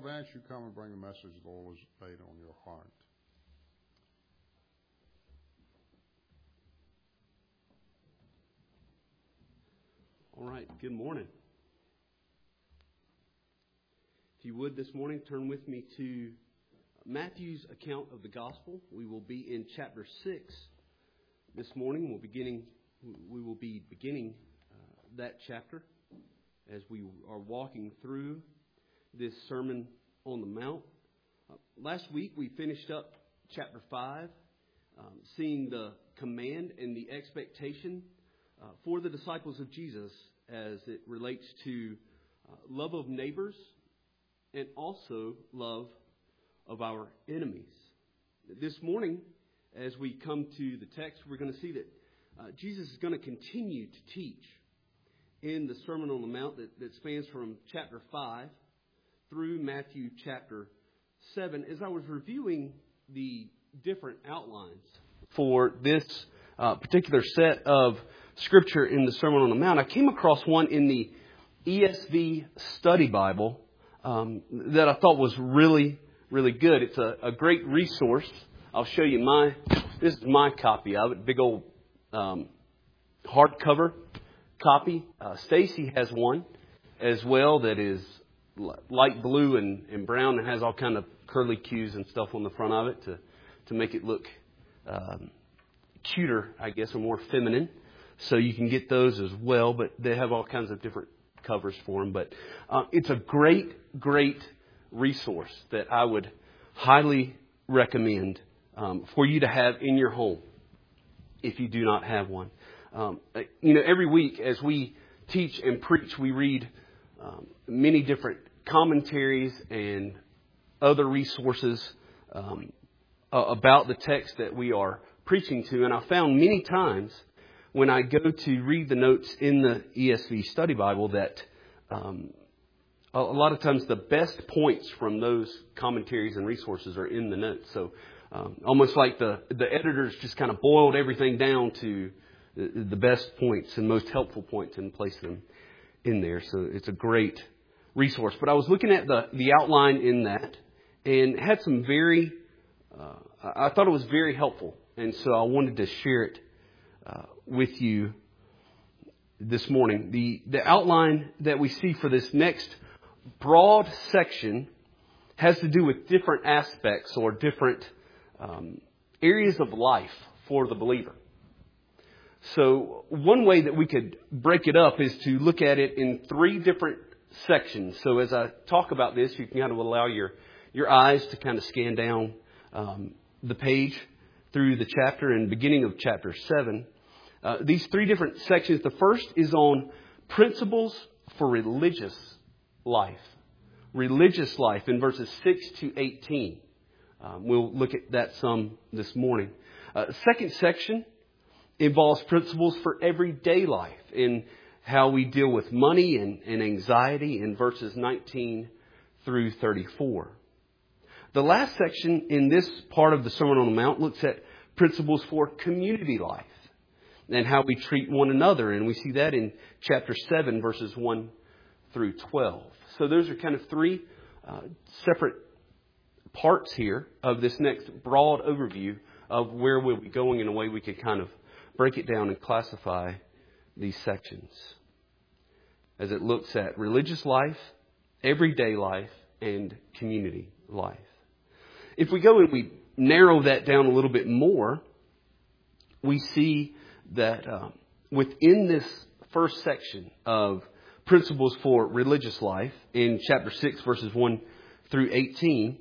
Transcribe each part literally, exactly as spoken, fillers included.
Vance, you come and bring the message the Lord has laid on your heart. All right, good morning. If you would this morning, turn with me to Matthew's account of the gospel. We will be in chapter six this morning. We'll beginning, we will be beginning uh, that chapter as we are walking through this Sermon on the Mount. Uh, last week we finished up chapter five, um, seeing the command and the expectation uh, for the disciples of Jesus as it relates to uh, love of neighbors and also love of our enemies. This morning, as we come to the text, we're going to see that uh, Jesus is going to continue to teach in the Sermon on the Mount that, that spans from chapter five through Matthew chapter seven. As I was reviewing the different outlines for this uh, particular set of Scripture in the Sermon on the Mount, I came across one in the E S V Study Bible um, that I thought was really, really good. It's a, a great resource. I'll show you my, this is my copy of it, big old um, hardcover copy. Uh, Stacy has one as well that is light blue and, and brown and has all kind of curly cues and stuff on the front of it to, to make it look um, cuter, I guess, or more feminine. So you can get those as well, but they have all kinds of different covers for them. But uh, it's a great, great resource that I would highly recommend um, for you to have in your home if you do not have one. Um, you know, every week as we teach and preach, we read um, many different commentaries and other resources um, about the text that we are preaching to. And I found many times when I go to read the notes in the E S V Study Bible that um, a lot of times the best points from those commentaries and resources are in the notes. So um, almost like the, the editors just kind of boiled everything down to the, the best points and most helpful points and placed them in there. So it's a great resource. But I was looking at the, the outline in that and had some very, uh, I thought it was very helpful. And so I wanted to share it Uh, with you this morning. The, the outline that we see for this next broad section has to do with different aspects or different um, areas of life for the believer. So one way that we could break it up is to look at it in three different sections. So as I talk about this, you can kind of allow your, your eyes to kind of scan down um, the page through the chapter and beginning of chapter seven. Uh, these three different sections. The first is on principles for religious life. Religious life in verses six to eighteen. Um, we'll look at that some this morning. Uh, the second section involves principles for everyday life in how we deal with money and, and anxiety in verses nineteen through thirty-four. The last section in this part of the Sermon on the Mount looks at principles for community life and how we treat one another. And we see that in chapter seven, verses one through twelve. So those are kind of three uh, separate parts here of this next broad overview of where we'll be going in a way we could kind of break it down and classify these sections as it looks at religious life, everyday life, and community life. If we go and we narrow that down a little bit more, we see that um, within this first section of principles for religious life in chapter six, verses one through eighteen,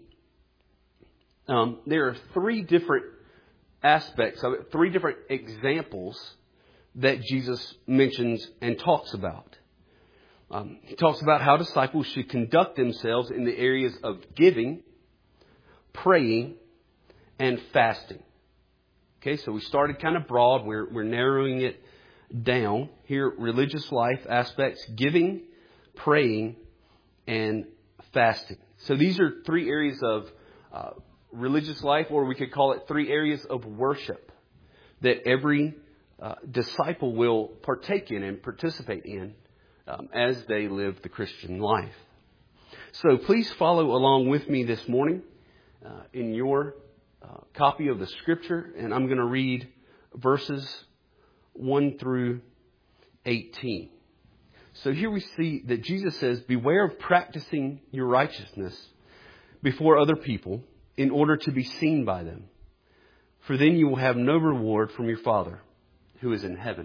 um, there are three different aspects of it, three different examples that Jesus mentions and talks about. Um, he talks about how disciples should conduct themselves in the areas of giving, praying, and fasting. Okay, so we started kind of broad. We're, we're narrowing it down here. Religious life aspects, giving, praying, and fasting. So these are three areas of uh, religious life, or we could call it three areas of worship that every uh, disciple will partake in and participate in um, as they live the Christian life. So please follow along with me this morning uh, in your uh, copy of the Scripture, and I'm going to read verses one through eighteen. So here we see that Jesus says, "Beware of practicing your righteousness before other people in order to be seen by them. For then you will have no reward from your Father who is in heaven.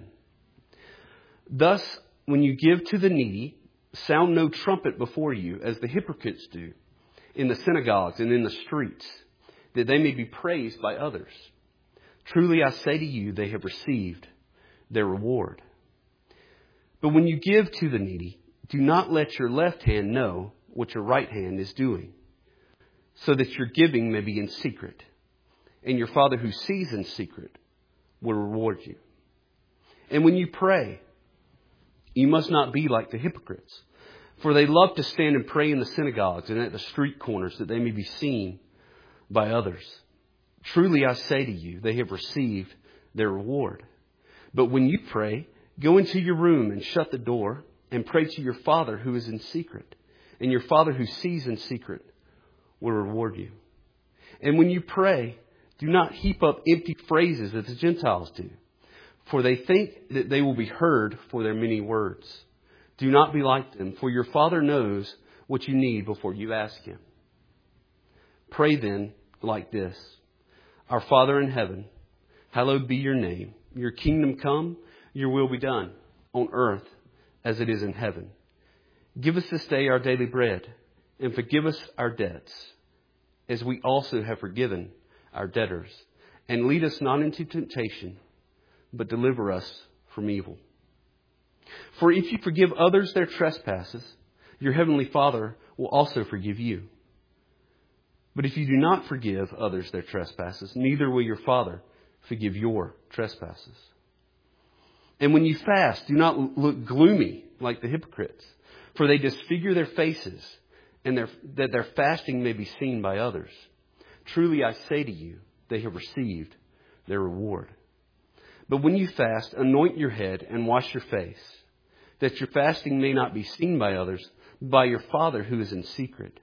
Thus, when you give to the needy, sound no trumpet before you, as the hypocrites do in the synagogues and in the streets, that they may be praised by others. Truly I say to you, they have received their reward. But when you give to the needy, do not let your left hand know what your right hand is doing, so that your giving may be in secret, and your Father who sees in secret will reward you. And when you pray, you must not be like the hypocrites, for they love to stand and pray in the synagogues and at the street corners, that they may be seen by others. Truly I say to you, they have received their reward. But when you pray, go into your room and shut the door and pray to your Father who is in secret, and your Father who sees in secret will reward you. And when you pray, do not heap up empty phrases as the Gentiles do, for they think that they will be heard for their many words. Do not be like them, for your Father knows what you need before you ask Him. Pray then like this: Our Father in heaven, hallowed be your name. Your kingdom come, your will be done, on earth as it is in heaven. Give us this day our daily bread, and forgive us our debts, as we also have forgiven our debtors. And lead us not into temptation, but deliver us from evil. For if you forgive others their trespasses, your heavenly Father will also forgive you. But if you do not forgive others their trespasses, neither will your Father forgive your trespasses. And when you fast, do not look gloomy like the hypocrites, for they disfigure their faces, and their, that their fasting may be seen by others. Truly I say to you, they have received their reward. But when you fast, anoint your head and wash your face, that your fasting may not be seen by others, but by your Father who is in secret.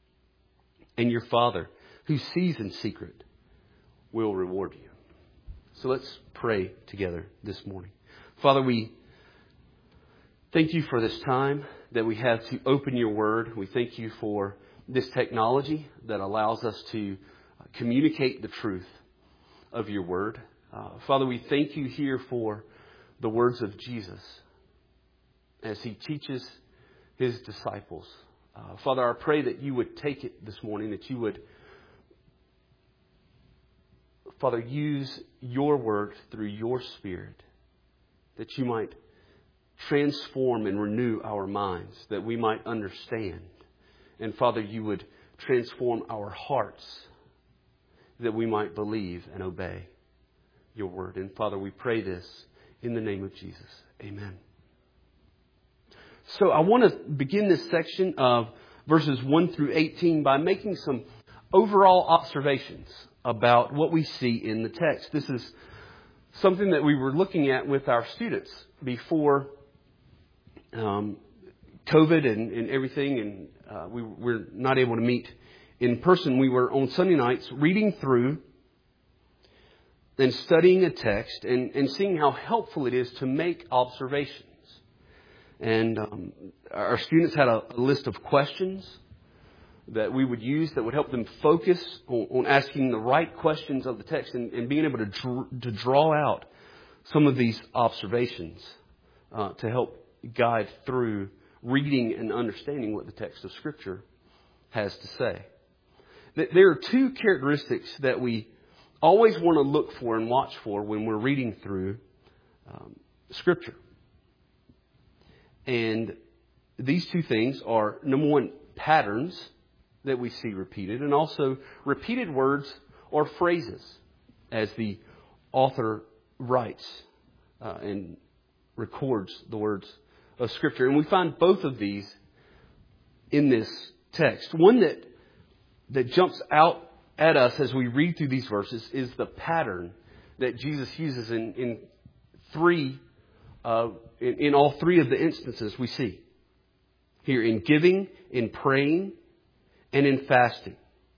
And your Father who sees in secret will reward you." So let's pray together this morning. Father, we thank you for this time that we have to open your word. We thank you for this technology that allows us to communicate the truth of your word. Uh, Father, we thank you here for the words of Jesus as he teaches his disciples. Uh, Father, I pray that you would take it this morning, that you would, Father, use your word through your Spirit, that you might transform and renew our minds, that we might understand. And Father, you would transform our hearts, that we might believe and obey your word. And Father, we pray this in the name of Jesus. Amen. So I want to begin this section of verses one through eighteen by making some overall observations about what we see in the text. This is something that we were looking at with our students before um, COVID and, and everything, and uh, we were not able to meet in person. We were on Sunday nights reading through and studying a text and, and seeing how helpful it is to make observations. And um, our students had a, a list of questions that we would use that would help them focus on, on asking the right questions of the text and, and being able to, dr- to draw out some of these observations uh, to help guide through reading and understanding what the text of Scripture has to say. There are two characteristics that we always want to look for and watch for when we're reading through um, Scripture. And these two things are, number one, patterns that we see repeated, and also repeated words or phrases as the author writes uh, and records the words of Scripture. And we find both of these in this text. One that that jumps out at us as we read through these verses is the pattern that Jesus uses in, in three, uh, in, in all three of the instances we see. here in giving, in praying, and in fasting.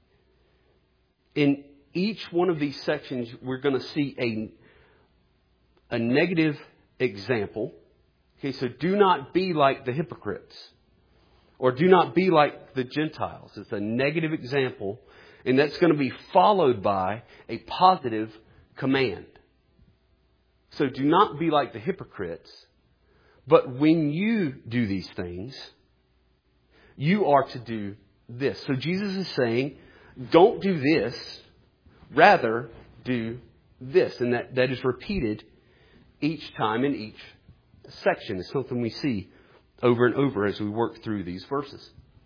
In each one of these sections, we're going to see a, a negative example. Okay, so do not be like the hypocrites, or do not be like the Gentiles. It's a negative example, and that's going to be followed by a positive command. So do not be like the hypocrites, but when you do these things, you are to do this. So Jesus is saying, don't do this, rather do this. And that, that is repeated each time in each section. It's something we see over and over as we work through these verses.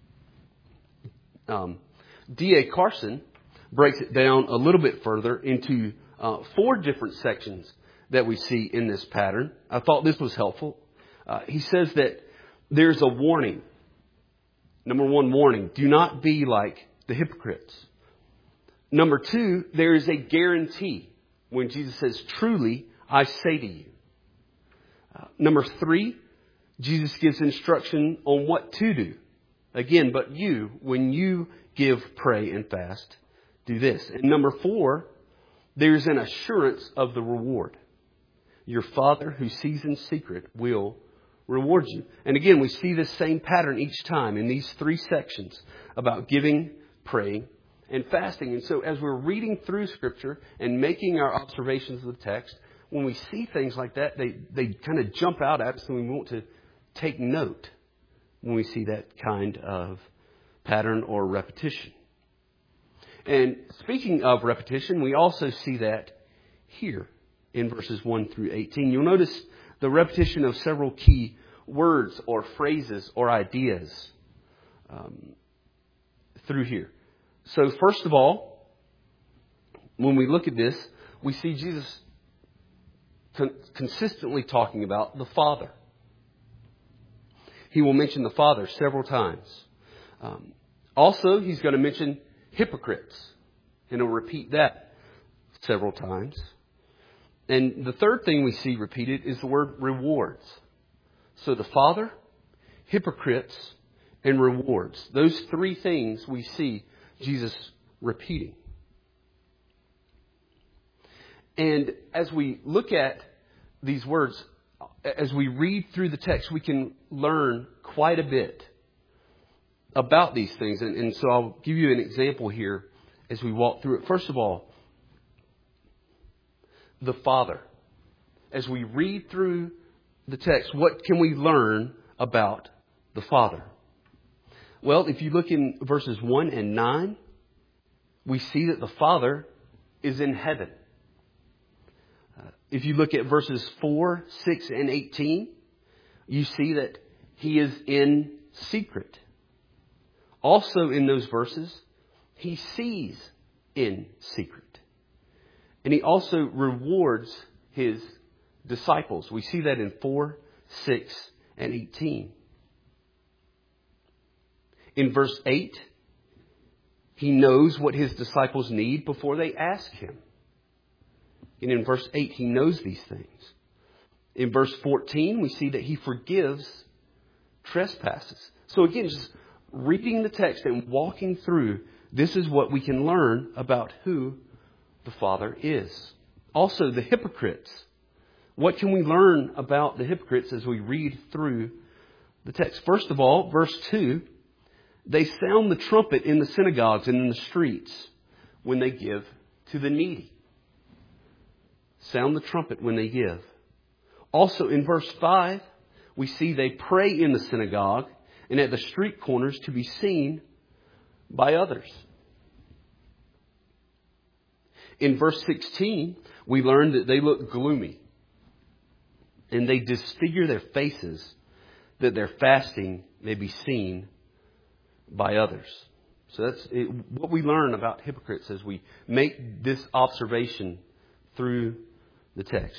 Um, D A Carson breaks it down a little bit further into uh, four different sections that we see in this pattern. I thought this was helpful. Uh, he says that there's a warning. Number one, warning. Do not be like the hypocrites. Number two, there is a guarantee when Jesus says, truly, I say to you. Uh, number three, Jesus gives instruction on what to do. Again, but you, when you give, pray, and fast, do this. And number four, there's an assurance of the reward. Your Father who sees in secret will reward you. And again, we see this same pattern each time in these three sections about giving, praying, and fasting. And so as we're reading through Scripture and making our observations of the text, when we see things like that, they, they kind of jump out at us and we want to take note when we see that kind of pattern or repetition. And speaking of repetition, we also see that here in verses one through eighteen. You'll notice the repetition of several key words or phrases or ideas um, through here. So first of all, when we look at this, we see Jesus con- consistently talking about the Father. He will mention the Father several times. Um, also, he's going to mention hypocrites, and he'll repeat that several times. And the third thing we see repeated is the word rewards. So the Father, hypocrites, and rewards. Those three things we see Jesus repeating. And as we look at these words, as we read through the text, we can learn quite a bit about these things. And, and so I'll give you an example here as we walk through it. First of all, the Father. As we read through the text, what can we learn about the Father? Well, if you look in verses one and nine, we see that the Father is in heaven. Uh, if you look at verses four, six, and eighteen, you see that He is in secret. Also in those verses, He sees in secret. And He also rewards His disciples. We see that in four, six, and eighteen. In verse eight, He knows what His disciples need before they ask Him. And in verse eight, He knows these things. In verse fourteen, we see that He forgives trespasses. So again, just reading the text and walking through, this is what we can learn about who the Father is. Also, the hypocrites. What can we learn about the hypocrites as we read through the text? First of all, verse two, they sound the trumpet in the synagogues and in the streets when they give to the needy. Sound the trumpet when they give. Also, in verse five, we see they pray in the synagogue and at the street corners to be seen by others. In verse sixteen, we learn that they look gloomy and they disfigure their faces that their fasting may be seen by others. So that's it, what we learn about hypocrites as we make this observation through the text.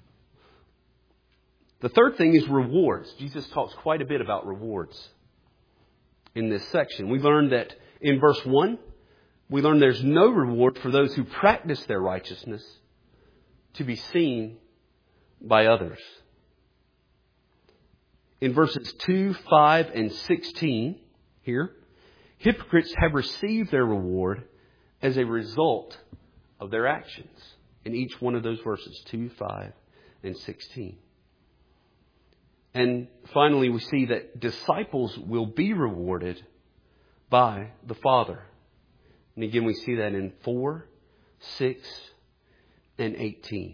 The third thing is rewards. Jesus talks quite a bit about rewards in this section. We learned that in verse one, we learn there's no reward for those who practice their righteousness to be seen by others. in verses two, five, and sixteen here, hypocrites have received their reward as a result of their actions. In each one of those verses, two, five, and sixteen. And finally, we see that disciples will be rewarded by the Father. And again, we see that in four, six, and eighteen.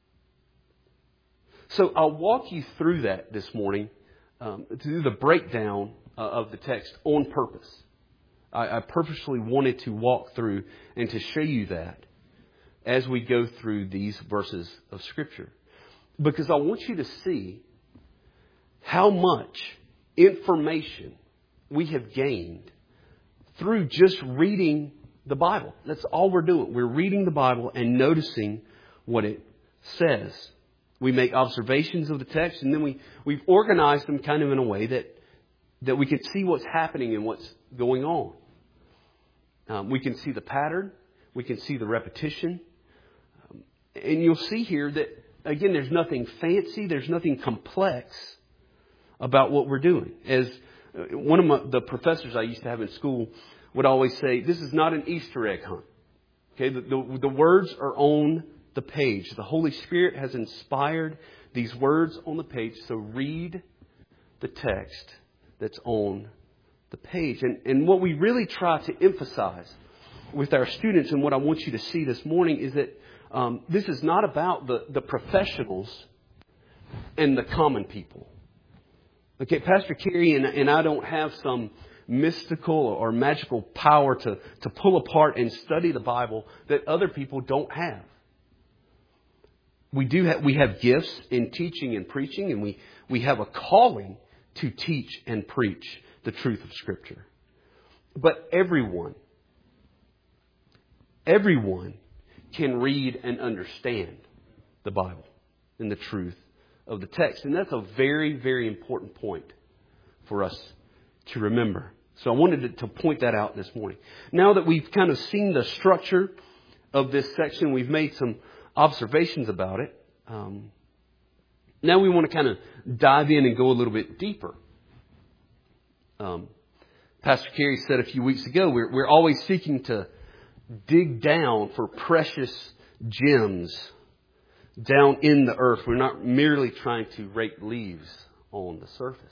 So I'll walk you through that this morning, um, to do the breakdown uh, of the text on purpose. I, I purposely wanted to walk through and to show you that as we go through these verses of Scripture. Because I want you to see how much information we have gained through just reading the Bible. That's all we're doing. We're reading the Bible and noticing what it says. We make observations of the text, and then we, we've organized them kind of in a way that, that we can see what's happening and what's going on. Um, we can see the pattern. We can see the repetition. Um, and you'll see here that, again, there's nothing fancy. There's nothing complex about what we're doing. As one of my, the professors I used to have in school would always say, this is not an Easter egg hunt. Okay, the, the, the words are on the page. The Holy Spirit has inspired these words on the page. So read the text that's on the page. And, and what we really try to emphasize with our students, and what I want you to see this morning, is that um, this is not about the, the professionals and the common people. Okay, Pastor Kerry and, and I don't have some mystical or magical power to, to pull apart and study the Bible that other people don't have. We do have, we have gifts in teaching and preaching, and we, we have a calling to teach and preach the truth of Scripture. But everyone, everyone can read and understand the Bible and the truth of the text. And that's a very, very important point for us to remember. So I wanted to, to point that out this morning. Now that we've kind of seen the structure of this section, we've made some observations about it. Um, now we want to kind of dive in and go a little bit deeper. Um, Pastor Kerry said a few weeks ago, we're, we're always seeking to dig down for precious gems down in the earth. We're not merely trying to rake leaves on the surface.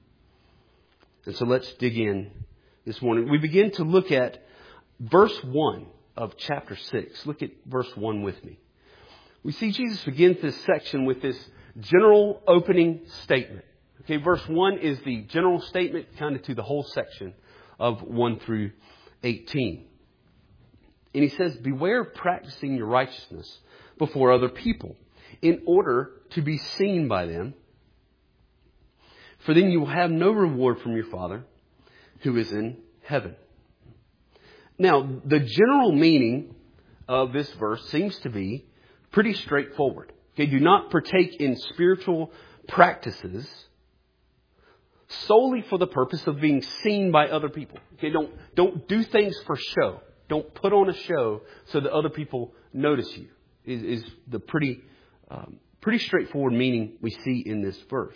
And so let's dig in this morning. We begin to look at verse one of chapter six. Look at verse one with me. We see Jesus begins this section with this general opening statement. Okay, verse one is the general statement kind of to the whole section of one through eighteen. And he says, beware of practicing your righteousness before other people in order to be seen by them. For then you will have no reward from your Father who is in heaven. Now, the general meaning of this verse seems to be pretty straightforward. Okay, do not partake in spiritual practices solely for the purpose of being seen by other people. Okay, don't don't do things for show. Don't put on a show so that other people notice you. Is, is the pretty um, pretty straightforward meaning we see in this verse.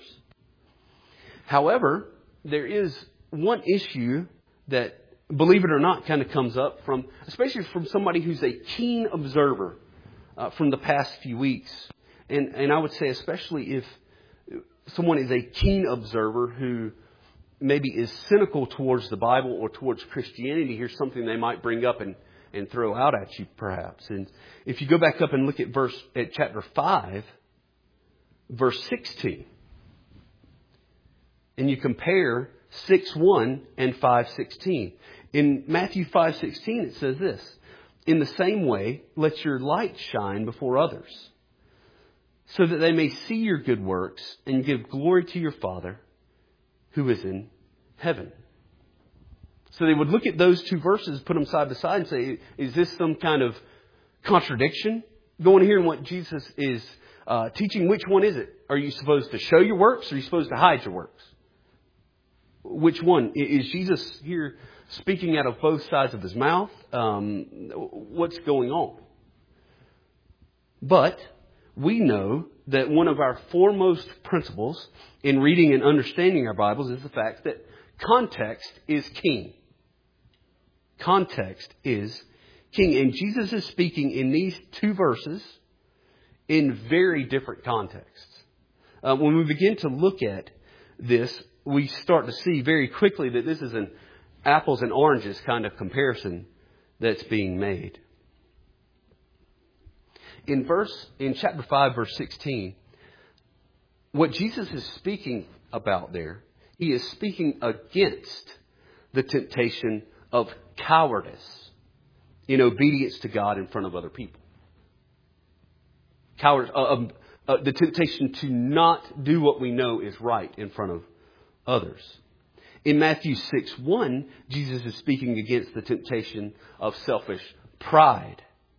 However, there is one issue that, believe it or not, kind of comes up from, especially from somebody who's a keen observer uh, from the past few weeks. And, and I would say especially if someone is a keen observer who maybe is cynical towards the Bible or towards Christianity, here's something they might bring up and, and throw out at you perhaps. And if you go back up and look at verse at chapter five, verse sixteen, and you compare six one and five sixteen. In Matthew five sixteen, it says this, in the same way, let your light shine before others, so that they may see your good works and give glory to your Father who is in heaven. So they would look at those two verses, put them side by side and say, is this some kind of contradiction going here in what Jesus is uh, teaching? Which one is it? Are you supposed to show your works or are you supposed to hide your works? Which one? Is Jesus here speaking out of both sides of his mouth? Um, what's going on? But we know that one of our foremost principles in reading and understanding our Bibles is the fact that context is king. Context is king. And Jesus is speaking in these two verses in very different contexts. Uh, when we begin to look at this, we start to see very quickly that this is an apples and oranges kind of comparison that's being made. In verse, in chapter five, verse sixteen, what Jesus is speaking about there, he is speaking against the temptation of cowardice in obedience to God in front of other people. Cowardice, uh, um, uh, the temptation to not do what we know is right in front of others. In Matthew six one, Jesus is speaking against the temptation of selfish pride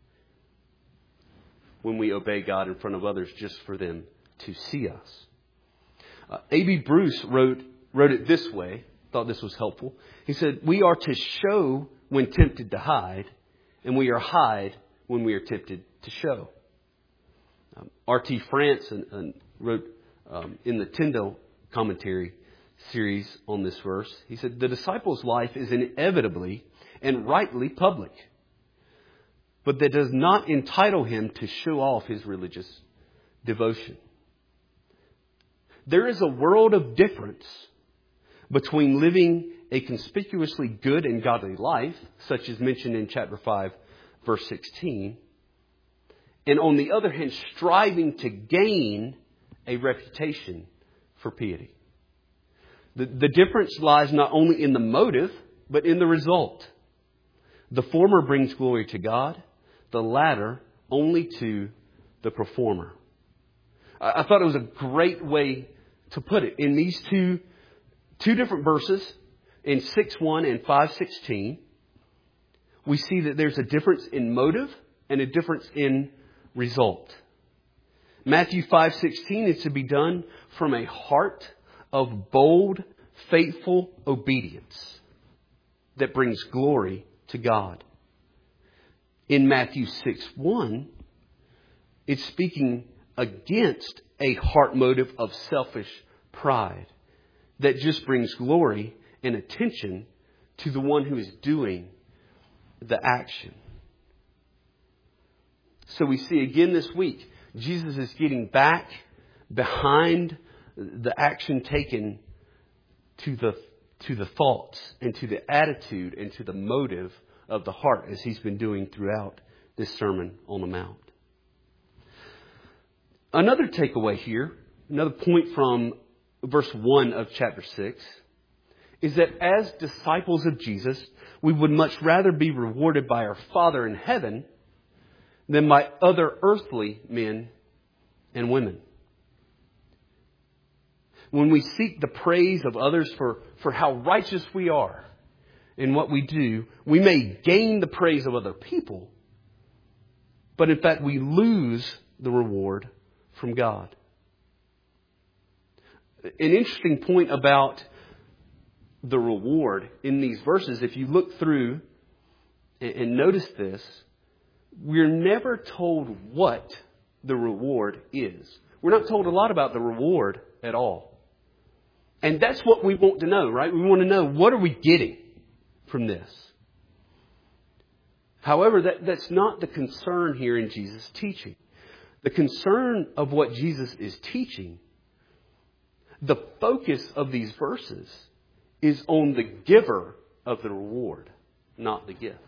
when we obey God in front of others just for them to see us. Uh, A B Bruce wrote, wrote it this way, thought this was helpful. He said, we are to show when tempted to hide, and we are hide when we are tempted to show. Um, R T France and, and wrote um, in the Tyndale commentary series on this verse, he said, the disciple's life is inevitably and rightly public, but that does not entitle him to show off his religious devotion. There is a world of difference between living a conspicuously good and godly life, such as mentioned in chapter five, verse sixteen, and on the other hand, striving to gain a reputation for piety. The, the difference lies not only in the motive, but in the result. The former brings glory to God, the latter only to the performer. I, I thought it was a great way to put it. In these two, two different verses, in six one and five sixteen, we see that there's a difference in motive and a difference in result. Matthew five sixteen is to be done from a heart of bold, faithful obedience that brings glory to God. In Matthew six one, it's speaking against a heart motive of selfish pride that just brings glory and attention to the one who is doing the action. So we see again this week, Jesus is getting back behind the action taken to the to the thoughts and to the attitude and to the motive of the heart, as he's been doing throughout this Sermon on the Mount. Another takeaway here, another point from verse one of chapter six, is that as disciples of Jesus, we would much rather be rewarded by our Father in heaven than by other earthly men and women. When we seek the praise of others for, for how righteous we are in what we do, we may gain the praise of other people, but in fact we lose the reward from God. An interesting point about the reward in these verses, if you look through and, and notice this, we're never told what the reward is. We're not told a lot about the reward at all. And that's what we want to know, right? We want to know, what are we getting from this? However, that, that's not the concern here in Jesus' teaching. The concern of what Jesus is teaching, the focus of these verses, is on the giver of the reward, not the gift.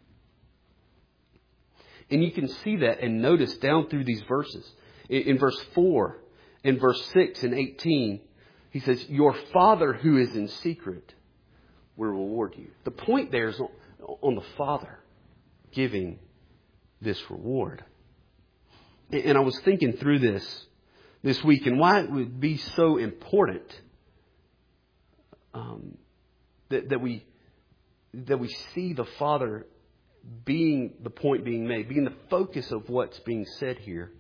And you can see that and notice down through these verses. In, in verse four, in verse six and eighteen, he says, your Father who is in secret will reward you. The point there is on, on the Father giving this reward. And, and I was thinking through this this week and why it would be so important um, that, that we that we see the Father being the point being made, being the focus of what's being said here.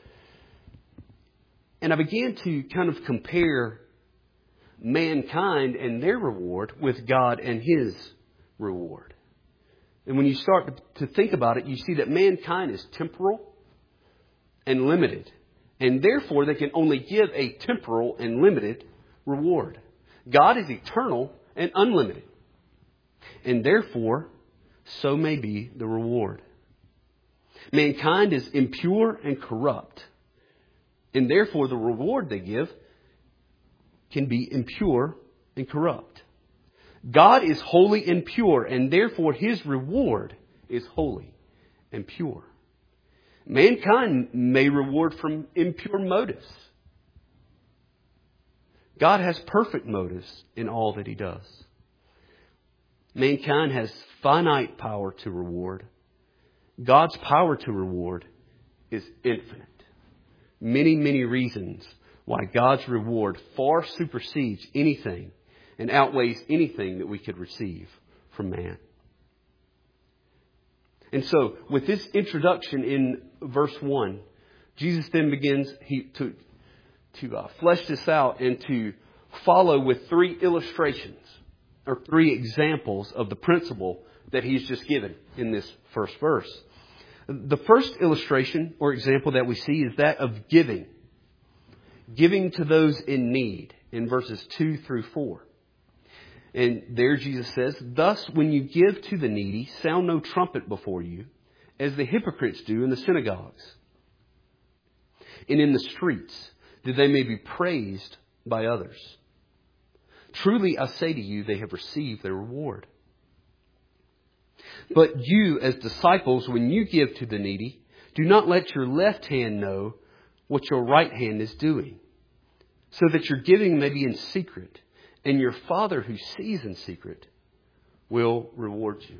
And I began to kind of compare mankind and their reward with God and His reward. And when you start to think about it, you see that mankind is temporal and limited and therefore they can only give a temporal and limited reward. God is eternal and unlimited, and therefore so may be the reward. Mankind is impure and corrupt, and therefore the reward they give can be impure and corrupt. God is holy and pure, and therefore His reward is holy and pure. Mankind may reward from impure motives. God has perfect motives in all that He does. Mankind has finite power to reward. God's power to reward is infinite. Many, many reasons why God's reward far supersedes anything and outweighs anything that we could receive from man. And so, with this introduction in verse one, Jesus then begins he, to, to uh, flesh this out and to follow with three illustrations or three examples of the principle that He's just given in this first verse. The first illustration or example that we see is that of giving. Giving to those in need in verses two through four. And there Jesus says, "Thus when you give to the needy, sound no trumpet before you, as the hypocrites do in the synagogues and in the streets, that they may be praised by others. Truly I say to you, they have received their reward. But you, as disciples, when you give to the needy, do not let your left hand know what your right hand is doing, so that your giving may be in secret, and your Father who sees in secret will reward you."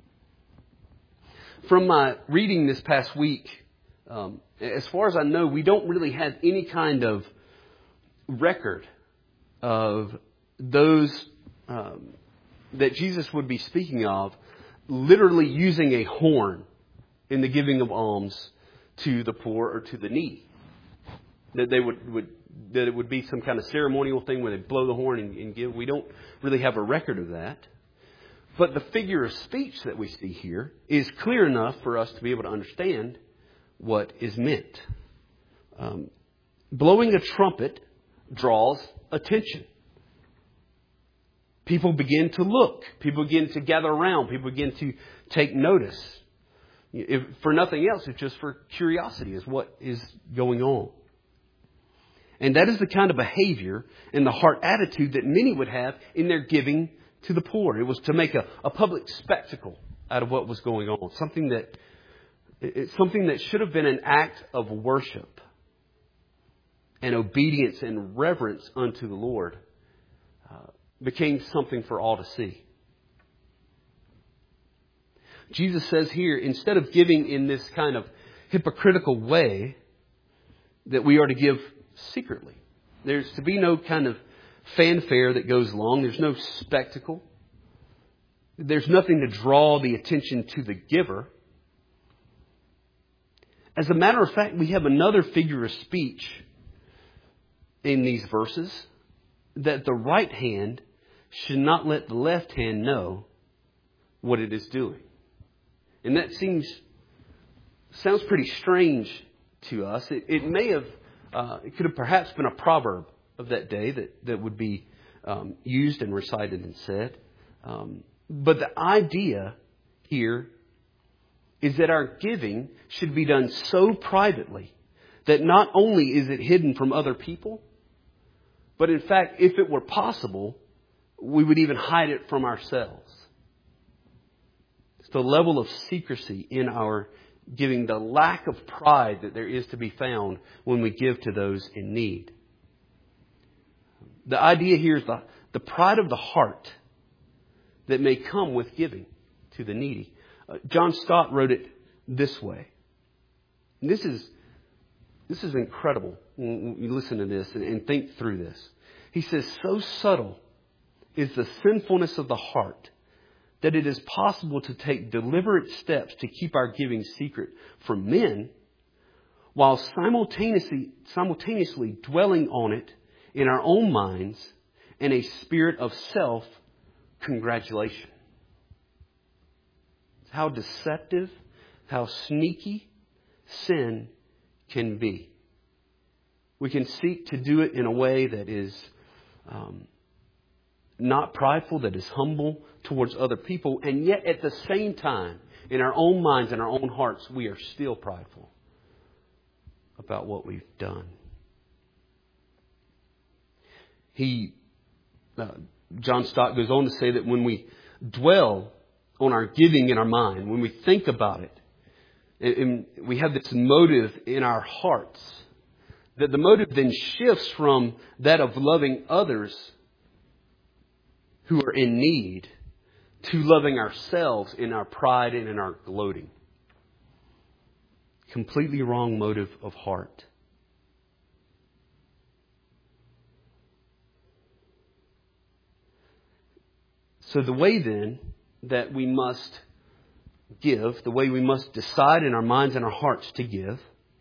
From my reading this past week, um, as far as I know, we don't really have any kind of record of those um, that Jesus would be speaking of literally using a horn in the giving of alms to the poor or to the needy. That they would, would that it would be some kind of ceremonial thing where they blow the horn and, and give. We don't really have a record of that. But the figure of speech that we see here is clear enough for us to be able to understand what is meant. Um, blowing a trumpet draws attention. People begin to look. People begin to gather around. People begin to take notice. If, for nothing else, it's just for curiosity is what is going on. And that is the kind of behavior and the heart attitude that many would have in their giving to the poor. It was to make a, a public spectacle out of what was going on. Something that it's something that should have been an act of worship and obedience and reverence unto the Lord uh, became something for all to see. Jesus says here, instead of giving in this kind of hypocritical way, that we are to give secretly. There's to be no kind of fanfare that goes along. There's no spectacle. There's nothing to draw the attention to the giver. As a matter of fact, we have another figure of speech in these verses, that the right hand should not let the left hand know what it is doing. And that seems, sounds pretty strange to us. It, it may have, uh, it could have perhaps been a proverb of that day that, that would be um, used and recited and said. Um, but the idea here is that our giving should be done so privately that not only is it hidden from other people, but in fact, if it were possible, we would even hide it from ourselves. It's the level of secrecy in our giving, the lack of pride that there is to be found when we give to those in need. The idea here is the, the pride of the heart that may come with giving to the needy. Uh, John Stott wrote it this way. And this is this is incredible when you listen to this and, and think through this. He says, so subtle is the sinfulness of the heart that it is possible to take deliberate steps to keep our giving secret from men, while simultaneously simultaneously dwelling on it in our own minds in a spirit of self-congratulation. How deceptive, how sneaky sin can be. We can seek to do it in a way that is um, not prideful, that is humble towards other people, and yet at the same time, in our own minds and our own hearts, we are still prideful about what we've done. He, uh, John Stott goes on to say that when we dwell on our giving in our mind, when we think about it, and, and we have this motive in our hearts, that the motive then shifts from that of loving others who are in need to loving ourselves in our pride and in our gloating. Completely wrong motive of heart. So the way then that we must give, the way we must decide in our minds and our hearts to give,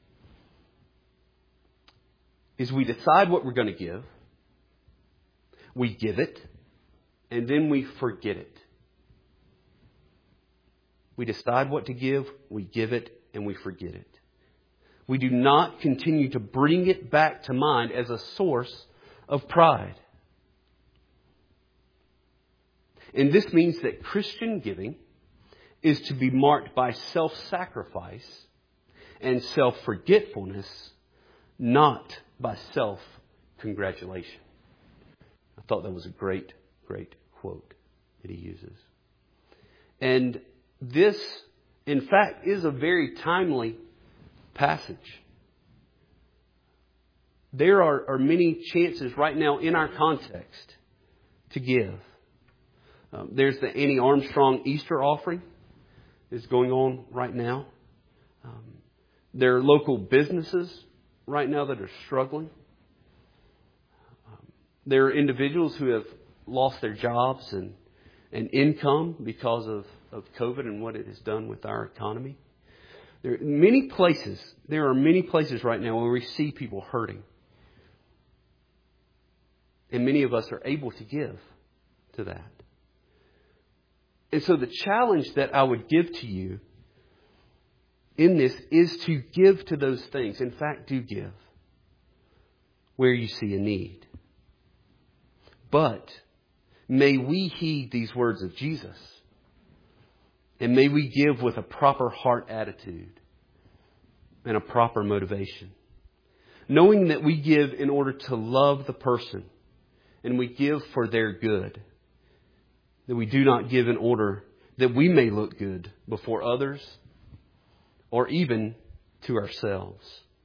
is we decide what we're going to give, we give it, and then we forget it. We decide what to give, we give it, and we forget it. We do not continue to bring it back to mind as a source of pride. And this means that Christian giving is to be marked by self-sacrifice and self-forgetfulness, not by self-congratulation. I thought that was a great, great quote that he uses. And this, in fact, is a very timely passage. There are, are many chances right now in our context to give. Um, there's the Annie Armstrong Easter offering is going on right now. Um, there are local businesses right now that are struggling. Um, there are individuals who have lost their jobs and, and income because of, of COVID and what it has done with our economy. There are many places, there are many places right now where we see people hurting. And many of us are able to give to that. And so the challenge that I would give to you in this is to give to those things. In fact, do give where you see a need. But may we heed these words of Jesus. And may we give with a proper heart attitude and a proper motivation. Knowing that we give in order to love the person and we give for their good. That we do not give in order that we may look good before others or even to ourselves.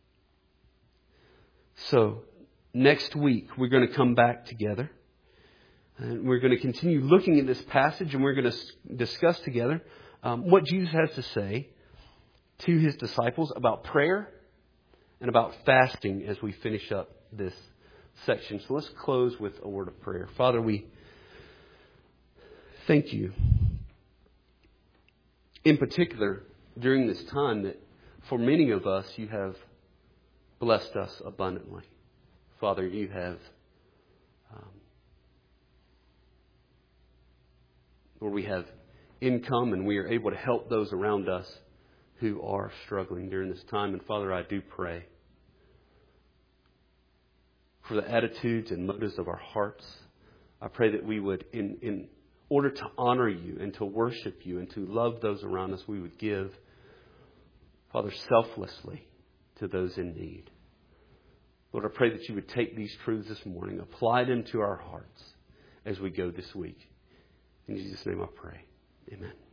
So, next week we're going to come back together and we're going to continue looking at this passage and we're going to discuss together um, what Jesus has to say to His disciples about prayer and about fasting as we finish up this section. So let's close with a word of prayer. Father, we thank you, in particular, during this time that for many of us, you have blessed us abundantly. Father, you have, um, where we have income and we are able to help those around us who are struggling during this time. And Father, I do pray for the attitudes and motives of our hearts. I pray that we would, in, in order to honor you and to worship you and to love those around us, we would give, Father, selflessly to those in need. Lord, I pray that you would take these truths this morning, apply them to our hearts as we go this week. In Jesus' name I pray. Amen.